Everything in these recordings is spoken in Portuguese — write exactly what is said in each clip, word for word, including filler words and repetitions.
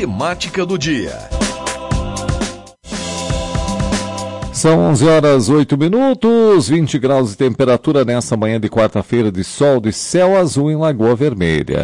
Temática do dia. São onze horas e oito minutos, vinte graus de temperatura nessa manhã de quarta-feira de sol de céu azul em Lagoa Vermelha.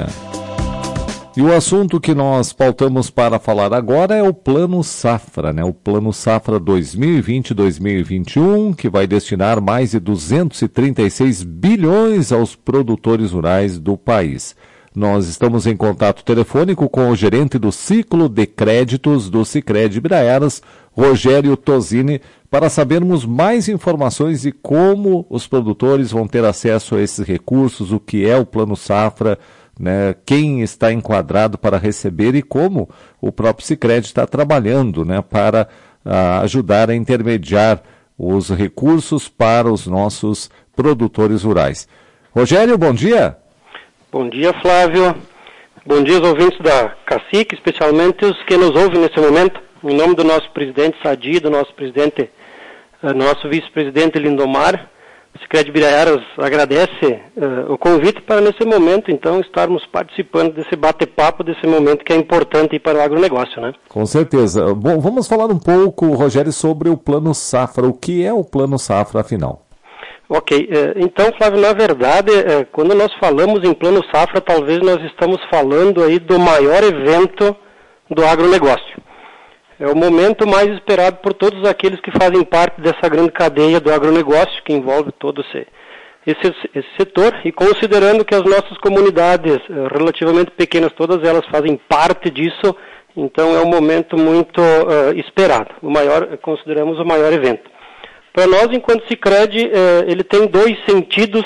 E o assunto que nós pautamos para falar agora é o Plano Safra, né? O Plano Safra dois mil e vinte a dois mil e vinte e um, que vai destinar mais de duzentos e trinta e seis bilhões aos produtores rurais do país. Nós estamos em contato telefônico com o gerente do Ciclo de Créditos do Sicredi Ibiraiaras, Rogério Tosini, para sabermos mais informações de como os produtores vão ter acesso a esses recursos, o que é o Plano Safra, né, quem está enquadrado para receber e como o próprio Sicredi está trabalhando, né, para uh, ajudar a intermediar os recursos para os nossos produtores rurais. Rogério, bom dia. Bom dia, Flávio. Bom dia aos ouvintes da Cacique, especialmente os que nos ouvem nesse momento. Em nome do nosso presidente Sadi, do nosso presidente, uh, nosso vice-presidente Lindomar, o Sicredi Ibiraiaras agradece uh, o convite para, nesse momento, então, estarmos participando desse bate-papo, desse momento que é importante para o agronegócio, né? Com certeza. Bom, vamos falar um pouco, Rogério, sobre o Plano Safra. O que é o Plano Safra, afinal? Ok. Então, Flávio, na verdade, quando nós falamos em Plano Safra, talvez nós estamos falando aí do maior evento do agronegócio. É o momento mais esperado por todos aqueles que fazem parte dessa grande cadeia do agronegócio, que envolve todo esse, esse, esse setor, e considerando que as nossas comunidades relativamente pequenas, todas elas fazem parte disso, então é um momento muito uh, esperado. O maior, consideramos o maior evento. Para nós, enquanto Sicredi, uh, ele tem dois sentidos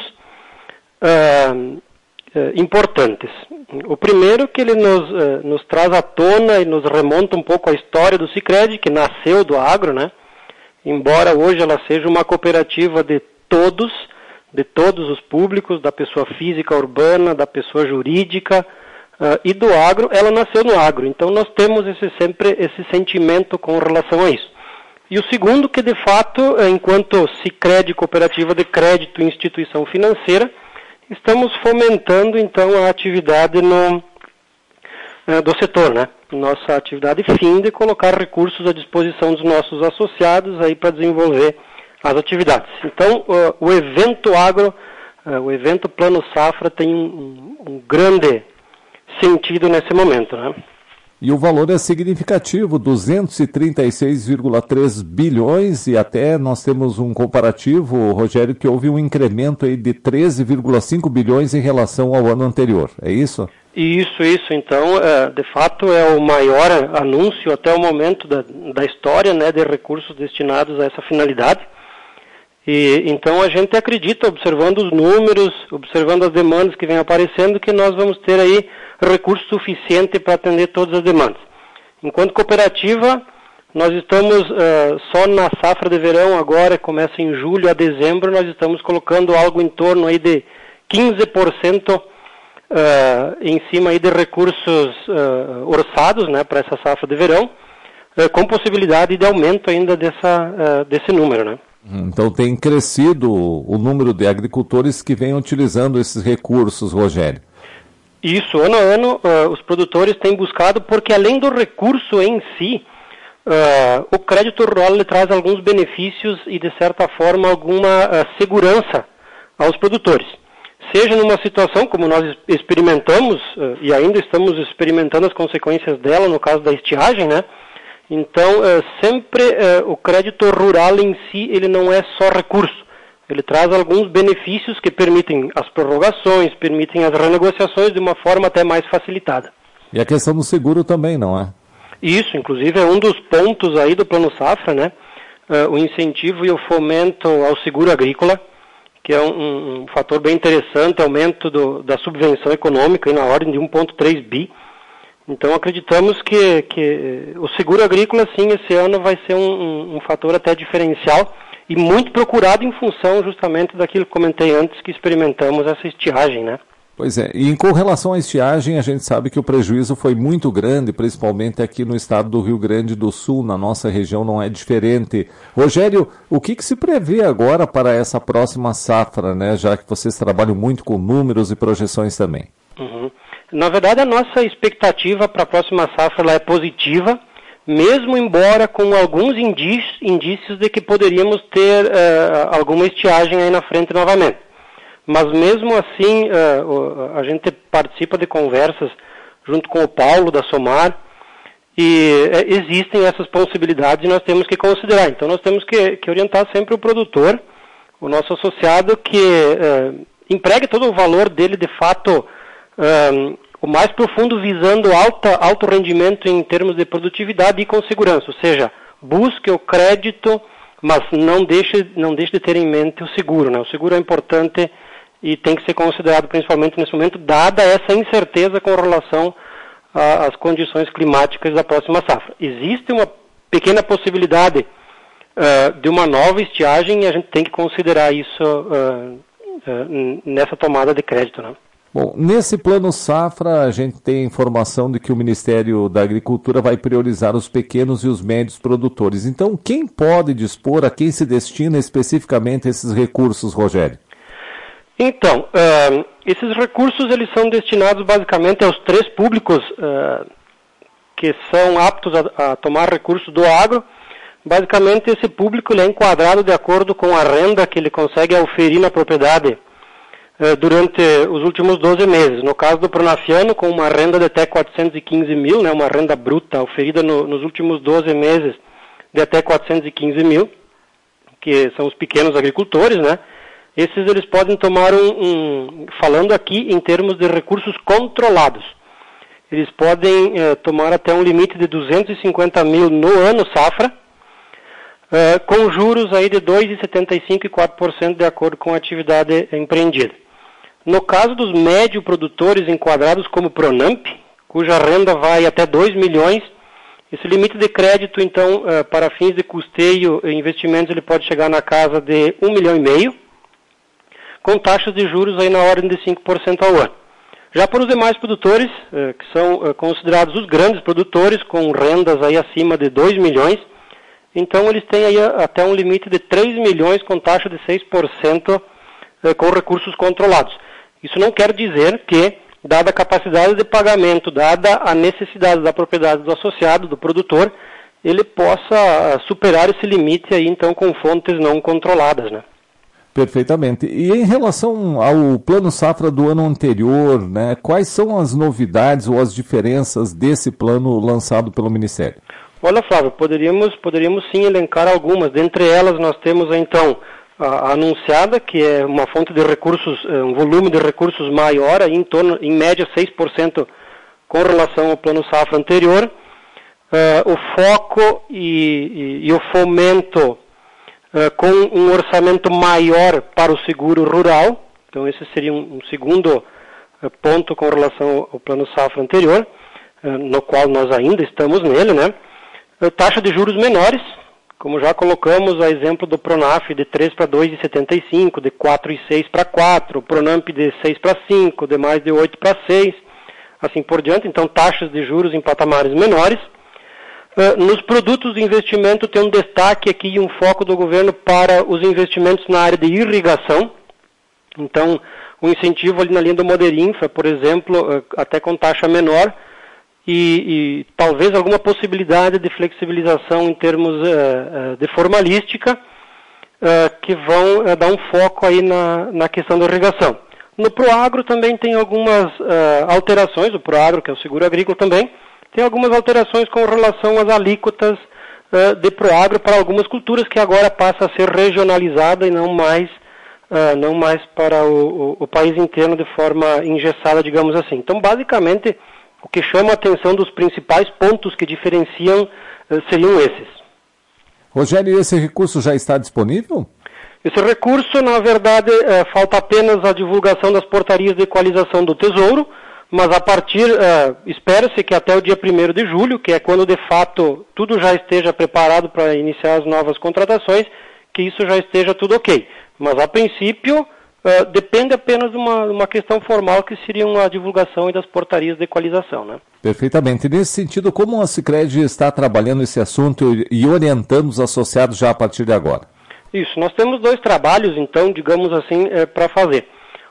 uh, uh, importantes. O primeiro, que ele nos, uh, nos traz à tona e nos remonta um pouco à história do Sicredi, que nasceu do agro, né? Embora hoje ela seja uma cooperativa de todos, de todos os públicos, da pessoa física urbana, da pessoa jurídica uh, e do agro, ela nasceu no agro. Então nós temos esse, sempre esse sentimento com relação a isso. E o segundo, que de fato, enquanto Sicredi, cooperativa de crédito e instituição financeira, estamos fomentando então a atividade no, eh, do setor, né? Nossa atividade fim de colocar recursos à disposição dos nossos associados aí para desenvolver as atividades. Então, uh, o evento agro, uh, o evento Plano Safra tem um, um grande sentido nesse momento, né? E o valor é significativo, duzentos e trinta e seis vírgula três bilhões, e até nós temos um comparativo, Rogério, que houve um incremento aí de treze vírgula cinco bilhões em relação ao ano anterior, é isso? Isso, isso. Então, de fato, é o maior anúncio até o momento da, da história, né, de recursos destinados a essa finalidade. E então a gente acredita, observando os números, observando as demandas que vêm aparecendo, que nós vamos ter aí recurso suficiente para atender todas as demandas. Enquanto cooperativa, nós estamos uh, só na safra de verão agora, começa em julho a dezembro, nós estamos colocando algo em torno aí de quinze por cento uh, em cima aí de recursos uh, orçados, né, para essa safra de verão, uh, com possibilidade de aumento ainda dessa, uh, desse número, né? Então tem crescido o número de agricultores que vêm utilizando esses recursos, Rogério. Isso, ano a ano uh, os produtores têm buscado, porque além do recurso em si, uh, o crédito rural ele traz alguns benefícios e de certa forma alguma uh, segurança aos produtores. Seja numa situação como nós experimentamos, uh, e ainda estamos experimentando as consequências dela no caso da estiagem, né? Então, uh, sempre uh, o crédito rural em si, ele não é só recurso. Ele traz alguns benefícios que permitem as prorrogações, permitem as renegociações de uma forma até mais facilitada. E a questão do seguro também, não é? Isso, inclusive, é um dos pontos aí do Plano Safra, né? Uh, o incentivo e o fomento ao seguro agrícola, que é um, um fator bem interessante, aumento do, da subvenção econômica aí na ordem de um vírgula três bi. Então acreditamos que, que o seguro agrícola, sim, esse ano vai ser um, um, um fator até diferencial e muito procurado em função justamente daquilo que comentei antes, que experimentamos essa estiagem, né? Pois é, e com relação à estiagem, a gente sabe que o prejuízo foi muito grande, principalmente aqui no estado do Rio Grande do Sul, na nossa região não é diferente. Rogério, o que, que se prevê agora para essa próxima safra, né? Já que vocês trabalham muito com números e projeções também. Uhum. Na verdade, a nossa expectativa para a próxima safra ela é positiva, mesmo embora com alguns indícios, indícios de que poderíamos ter uh, alguma estiagem aí na frente novamente. Mas mesmo assim, uh, a gente participa de conversas junto com o Paulo da Somar, e uh, existem essas possibilidades e nós temos que considerar. Então nós temos que, que orientar sempre o produtor, o nosso associado, que uh, empregue todo o valor dele de fato uh, o mais profundo, visando alta, alto rendimento em termos de produtividade e com segurança, ou seja, busque o crédito, mas não deixe, não deixe de ter em mente o seguro, né? O seguro é importante e tem que ser considerado principalmente nesse momento, dada essa incerteza com relação às condições climáticas da próxima safra. Existe uma pequena possibilidade uh, de uma nova estiagem e a gente tem que considerar isso uh, uh, nessa tomada de crédito, né? Bom, nesse plano safra, a gente tem informação de que o Ministério da Agricultura vai priorizar os pequenos e os médios produtores. Então, quem pode dispor, a quem se destina especificamente esses recursos, Rogério? Então, uh, esses recursos eles são destinados basicamente aos três públicos uh, que são aptos a, a tomar recursos do agro. Basicamente, esse público ele é enquadrado de acordo com a renda que ele consegue auferir na propriedade durante os últimos doze meses. No caso do Pronafiano, com uma renda de até quatrocentos e quinze mil, né, uma renda bruta oferida no, nos últimos doze meses de até quatrocentos e quinze mil, que são os pequenos agricultores, né? Esses eles podem tomar um, um falando aqui em termos de recursos controlados, eles podem eh, tomar até um limite de duzentos e cinquenta mil no ano safra, eh, com juros aí de dois vírgula setenta e cinco por cento e quatro por cento de acordo com a atividade empreendida. No caso dos médio produtores enquadrados como Pronamp, cuja renda vai até dois milhões, esse limite de crédito, então, para fins de custeio e investimentos, ele pode chegar na casa de um milhão e meio, com taxas de juros aí na ordem de cinco por cento ao ano. Já para os demais produtores, que são considerados os grandes produtores, com rendas aí acima de dois milhões, então eles têm aí até um limite de três milhões com taxa de seis por cento com recursos controlados. Isso não quer dizer que, dada a capacidade de pagamento, dada a necessidade da propriedade do associado, do produtor, ele possa superar esse limite aí, então, com fontes não controladas, né? Perfeitamente. E em relação ao plano safra do ano anterior, né, quais são as novidades ou as diferenças desse plano lançado pelo Ministério? Olha, Flávio, poderíamos, poderíamos sim elencar algumas. Dentre elas, nós temos, então, a anunciada, que é uma fonte de recursos, um volume de recursos maior, aí em torno, em média, seis por cento com relação ao plano safra anterior. Uh, o foco e, e, e o fomento uh, com um orçamento maior para o seguro rural. Então, esse seria um, um segundo uh, ponto com relação ao plano safra anterior, uh, no qual nós ainda estamos nele, né? Uh, taxa de juros menores, como já colocamos a exemplo do Pronaf de três para dois vírgula setenta e cinco, de quatro vírgula seis para quatro, o Pronamp de seis para cinco, de mais de oito para seis, assim por diante. Então, taxas de juros em patamares menores. Uh, nos produtos de investimento tem um destaque aqui e um foco do governo para os investimentos na área de irrigação. Então, um incentivo ali na linha do Moderinfa, por exemplo, uh, até com taxa menor, E, e talvez alguma possibilidade de flexibilização em termos uh, uh, de formalística uh, que vão uh, dar um foco aí na, na questão da irrigação. No Proagro também tem algumas uh, alterações, o Proagro, que é o seguro agrícola também, tem algumas alterações com relação às alíquotas uh, de Proagro para algumas culturas que agora passa a ser regionalizada e não mais, uh, não mais para o, o, o país inteiro de forma engessada, digamos assim. Então, basicamente, o que chama a atenção dos principais pontos que diferenciam uh, seriam esses. Rogério, esse recurso já está disponível? Esse recurso, na verdade, uh, falta apenas a divulgação das portarias de equalização do Tesouro, mas a partir, uh, espera-se que até o dia primeiro de julho, que é quando de fato tudo já esteja preparado para iniciar as novas contratações, que isso já esteja tudo ok. Mas a princípio, Uh, depende apenas de uma, uma questão formal, que seria a divulgação das portarias de equalização, né? Perfeitamente. Nesse sentido, como a Sicredi está trabalhando esse assunto e orientando os associados já a partir de agora? Isso, nós temos dois trabalhos, então, digamos assim, é, para fazer.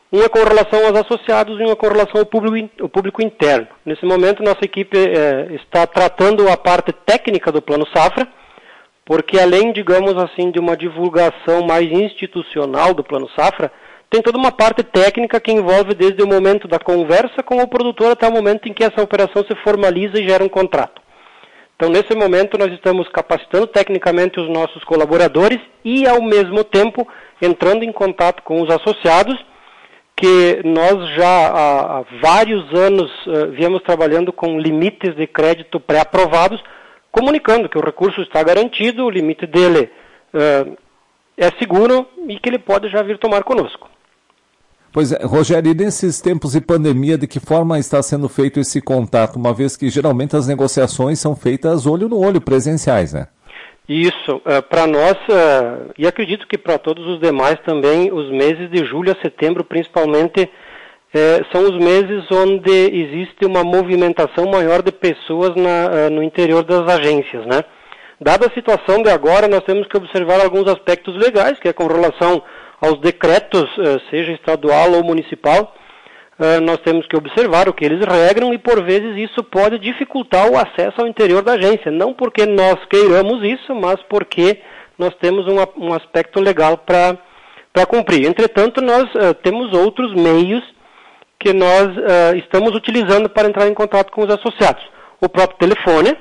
uma com relação aos associados e uma com relação ao público, ao público interno. Nesse momento, nossa equipe é, está tratando a parte técnica do Plano Safra, porque além, digamos assim, de uma divulgação mais institucional do Plano Safra, tem toda uma parte técnica que envolve desde o momento da conversa com o produtor até o momento em que essa operação se formaliza e gera um contrato. Então, nesse momento, nós estamos capacitando tecnicamente os nossos colaboradores e, ao mesmo tempo, entrando em contato com os associados, que nós já há, há vários anos uh, viemos trabalhando com limites de crédito pré-aprovados, comunicando que o recurso está garantido, o limite dele uh, é seguro e que ele pode já vir tomar conosco. Pois é, Rogério, e nesses tempos de pandemia, de que forma está sendo feito esse contato, uma vez que geralmente as negociações são feitas olho no olho, presenciais, né? Isso, uh, para nós, uh, e acredito que para todos os demais também, os meses de julho a setembro, principalmente, uh, são os meses onde existe uma movimentação maior de pessoas na, uh, no interior das agências, né? Dada a situação de agora, nós temos que observar alguns aspectos legais, que é com relação aos decretos, uh, seja estadual ou municipal. Uh, nós temos que observar o que eles regram e, por vezes, isso pode dificultar o acesso ao interior da agência. Não porque nós queiramos isso, mas porque nós temos um, um aspecto legal para cumprir. Entretanto, nós uh, temos outros meios que nós uh, estamos utilizando para entrar em contato com os associados. O próprio telefone,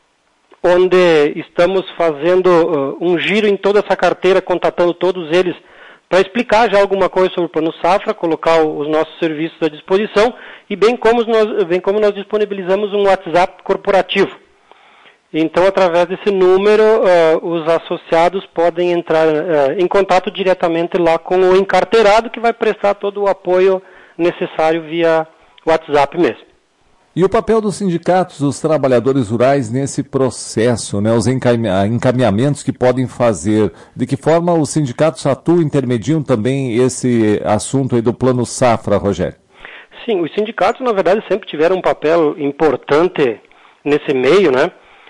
onde estamos fazendo uh, um giro em toda essa carteira, contatando todos eles, para explicar já alguma coisa sobre o Plano Safra, colocar os nossos serviços à disposição, e bem como nós, bem como nós disponibilizamos um WhatsApp corporativo. Então, através desse número, uh, os associados podem entrar uh, em contato diretamente lá com o encarteirado, que vai prestar todo o apoio necessário via WhatsApp mesmo. E o papel dos sindicatos, dos trabalhadores rurais nesse processo, né? Os encaminhamentos que podem fazer, de que forma os sindicatos atuam, intermediam também esse assunto aí do Plano Safra, Rogério? Sim, os sindicatos, na verdade, sempre tiveram um papel importante nesse meio, né?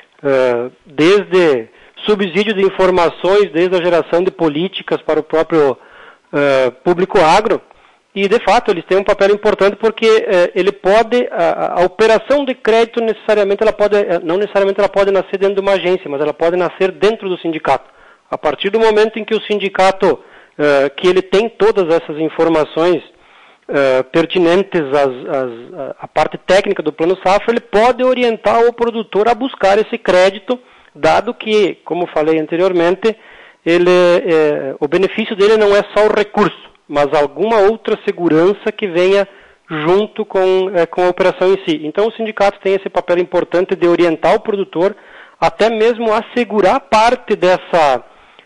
Uh, desde subsídio de informações, desde a geração de políticas para o próprio uh, público agro. E, de fato, eles têm um papel importante porque eh, ele pode, a, a operação de crédito necessariamente, ela pode, não necessariamente ela pode nascer dentro de uma agência, mas ela pode nascer dentro do sindicato. A partir do momento em que o sindicato, eh, que ele tem todas essas informações eh, pertinentes às, às, à parte técnica do Plano Safra, ele pode orientar o produtor a buscar esse crédito, dado que, como falei anteriormente, ele, eh, o benefício dele não é só o recurso, mas alguma outra segurança que venha junto com, é, com a operação em si. Então, o sindicato tem esse papel importante de orientar o produtor, até mesmo assegurar parte dessa,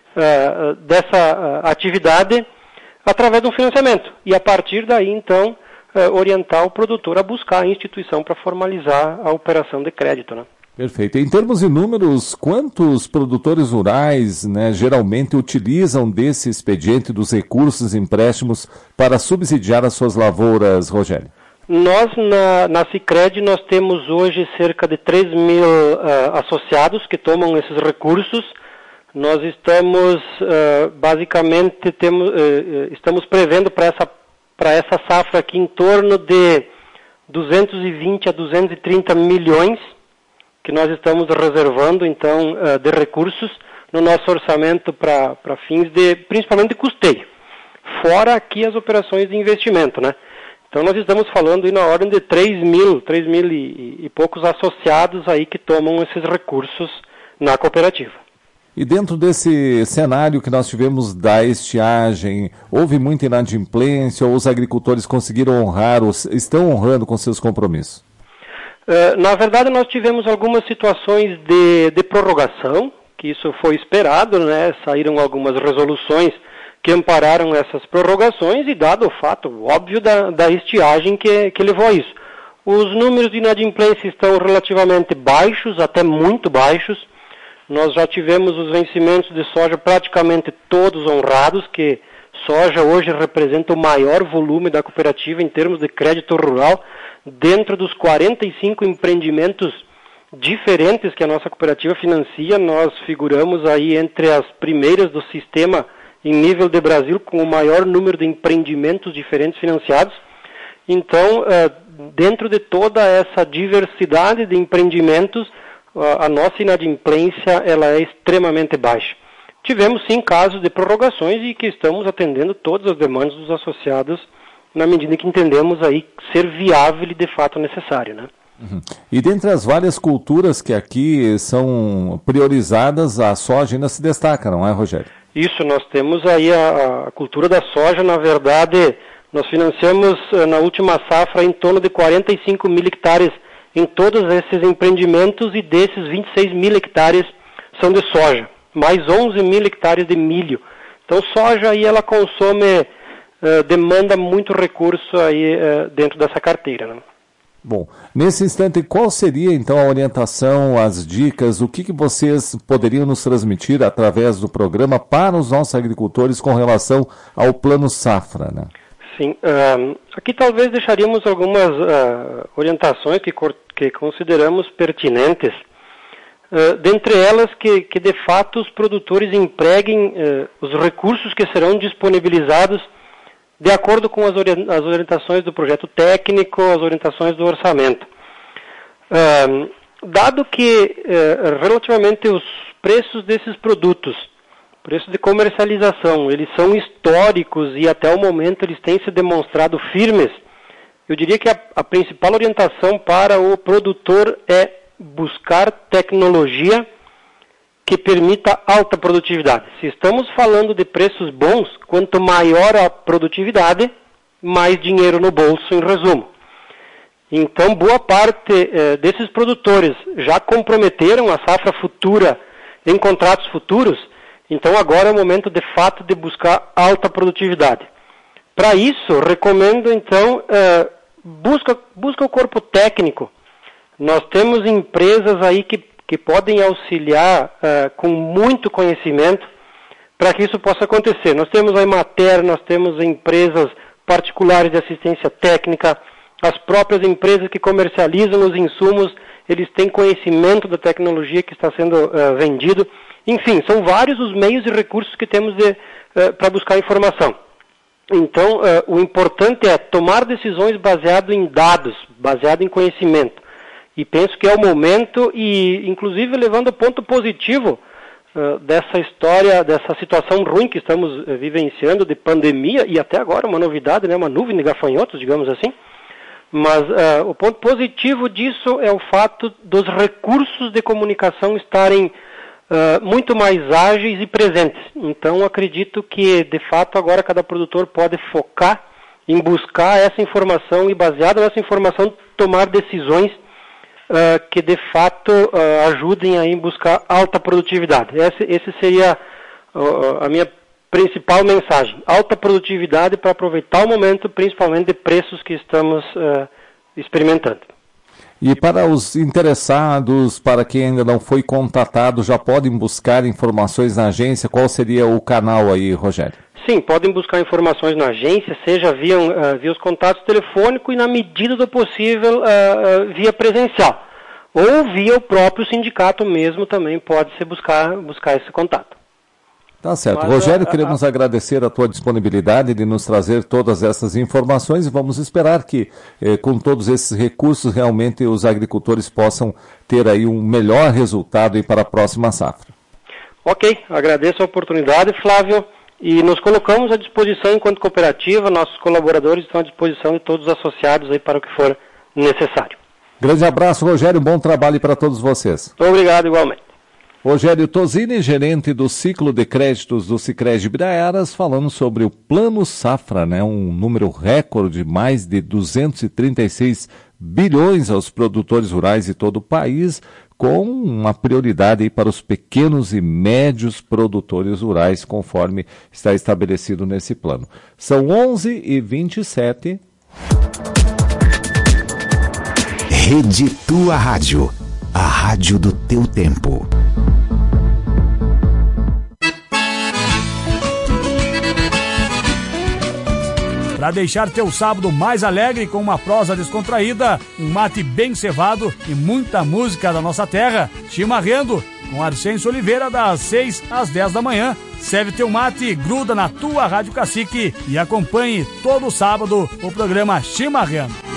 uh, dessa uh, atividade através de um financiamento. E, a partir daí, então, uh, orientar o produtor a buscar a instituição para formalizar a operação de crédito, né? Perfeito. Em termos de números, quantos produtores rurais, né, geralmente utilizam desse expediente dos recursos e empréstimos para subsidiar as suas lavouras, Rogério? Nós, na, na Sicredi, nós temos hoje cerca de três mil uh, associados que tomam esses recursos. Nós estamos, uh, basicamente, temos, uh, estamos prevendo para essa, para essa safra aqui em torno de duzentos e vinte a duzentos e trinta milhões, que nós estamos reservando, então, de recursos no nosso orçamento para fins de, principalmente de custeio. Fora aqui as operações de investimento, né? Então, nós estamos falando aí na ordem de três mil, três mil e, e poucos associados aí que tomam esses recursos na cooperativa. E dentro desse cenário que nós tivemos da estiagem, houve muita inadimplência ou os agricultores conseguiram honrar, ou estão honrando com seus compromissos? Uh, na verdade, nós tivemos algumas situações de, de prorrogação, que isso foi esperado, né? Saíram algumas resoluções que ampararam essas prorrogações e dado o fato óbvio da, da estiagem que, que levou a isso. Os números de inadimplência estão relativamente baixos, até muito baixos. Nós já tivemos os vencimentos de soja praticamente todos honrados, que soja hoje representa o maior volume da cooperativa em termos de crédito rural. Dentro dos quarenta e cinco empreendimentos diferentes que a nossa cooperativa financia, nós figuramos aí entre as primeiras do sistema em nível de Brasil, com o maior número de empreendimentos diferentes financiados. Então, dentro de toda essa diversidade de empreendimentos, a nossa inadimplência ela é extremamente baixa. Tivemos sim casos de prorrogações e que estamos atendendo todas as demandas dos associados na medida que entendemos aí ser viável e de fato necessário, né? Uhum. E dentre as várias culturas que aqui são priorizadas, a soja ainda se destaca, não é, Rogério? Isso, nós temos aí a, a cultura da soja. Na verdade, nós financiamos na última safra em torno de quarenta e cinco mil hectares em todos esses empreendimentos, e desses vinte e seis mil hectares são de soja, mais onze mil hectares de milho. Então, soja aí ela consome, uh, demanda muito recurso aí uh, dentro dessa carteira, né? Bom, nesse instante, qual seria então a orientação, as dicas, o que, que vocês poderiam nos transmitir através do programa para os nossos agricultores com relação ao Plano Safra, né? Sim, uh, aqui talvez deixaríamos algumas uh, orientações que, que consideramos pertinentes, uh, dentre elas que, que de fato os produtores empreguem uh, os recursos que serão disponibilizados de acordo com as orientações do projeto técnico, as orientações do orçamento. Uh, dado que, uh, relativamente os preços desses produtos, preços de comercialização, eles são históricos e até o momento eles têm se demonstrado firmes, eu diria que a, a principal orientação para o produtor é buscar tecnologia que permita alta produtividade. Se estamos falando de preços bons, quanto maior a produtividade, mais dinheiro no bolso, em resumo. Então, boa parte eh, desses produtores já comprometeram a safra futura em contratos futuros, então agora é o momento, de fato, de buscar alta produtividade. Para isso, recomendo, então, eh, busca, busca o corpo técnico. Nós temos empresas aí que que podem auxiliar uh, com muito conhecimento para que isso possa acontecer. Nós temos a Emater, nós temos empresas particulares de assistência técnica, as próprias empresas que comercializam os insumos, eles têm conhecimento da tecnologia que está sendo uh, vendido. Enfim, são vários os meios e recursos que temos uh, para buscar informação. Então, uh, o importante é tomar decisões baseado em dados, baseado em conhecimento. E penso que é o momento, e inclusive levando o ponto positivo uh, dessa história, dessa situação ruim que estamos uh, vivenciando de pandemia, e até agora uma novidade, né, uma nuvem de gafanhotos, digamos assim. Mas uh, o ponto positivo disso é o fato dos recursos de comunicação estarem uh, muito mais ágeis e presentes. Então acredito que, de fato, agora cada produtor pode focar em buscar essa informação e, baseado nessa informação, tomar decisões Uh, que de fato uh, ajudem a em buscar alta produtividade. Esse, esse seria uh, a minha principal mensagem. Alta produtividade para aproveitar o momento, principalmente de preços que estamos uh, experimentando. E para os interessados, para quem ainda não foi contatado, já podem buscar informações na agência? Qual seria o canal aí, Rogério? Sim, podem buscar informações na agência, seja via, uh, via os contatos telefônicos e, na medida do possível, uh, uh, via presencial. Ou via o próprio sindicato mesmo também pode-se buscar, buscar esse contato. Tá certo. Mas, Rogério, a, a, queremos a... agradecer a tua disponibilidade de nos trazer todas essas informações e vamos esperar que, eh, com todos esses recursos, realmente os agricultores possam ter aí um melhor resultado aí para a próxima safra. Ok, agradeço a oportunidade, Flávio. E nos colocamos à disposição enquanto cooperativa, nossos colaboradores estão à disposição de todos os associados aí para o que for necessário. Grande abraço, Rogério, bom trabalho para todos vocês. Obrigado, igualmente. Rogério Tosini, gerente do ciclo de créditos do Sicredi Ibiraiaras, falando sobre o Plano Safra, né? Um número recorde de mais de duzentos e trinta e seis bilhões aos produtores rurais de todo o país, com uma prioridade aí para os pequenos e médios produtores rurais, conforme está estabelecido nesse plano. São onze e vinte e sete. Rede Tua Rádio, a rádio do teu tempo. Para deixar teu sábado mais alegre com uma prosa descontraída, um mate bem cevado e muita música da nossa terra, Chimarrendo com Arsenio Oliveira, das seis às dez da manhã. Serve teu mate, gruda na tua Rádio Cacique e acompanhe todo sábado o programa Chimarrão.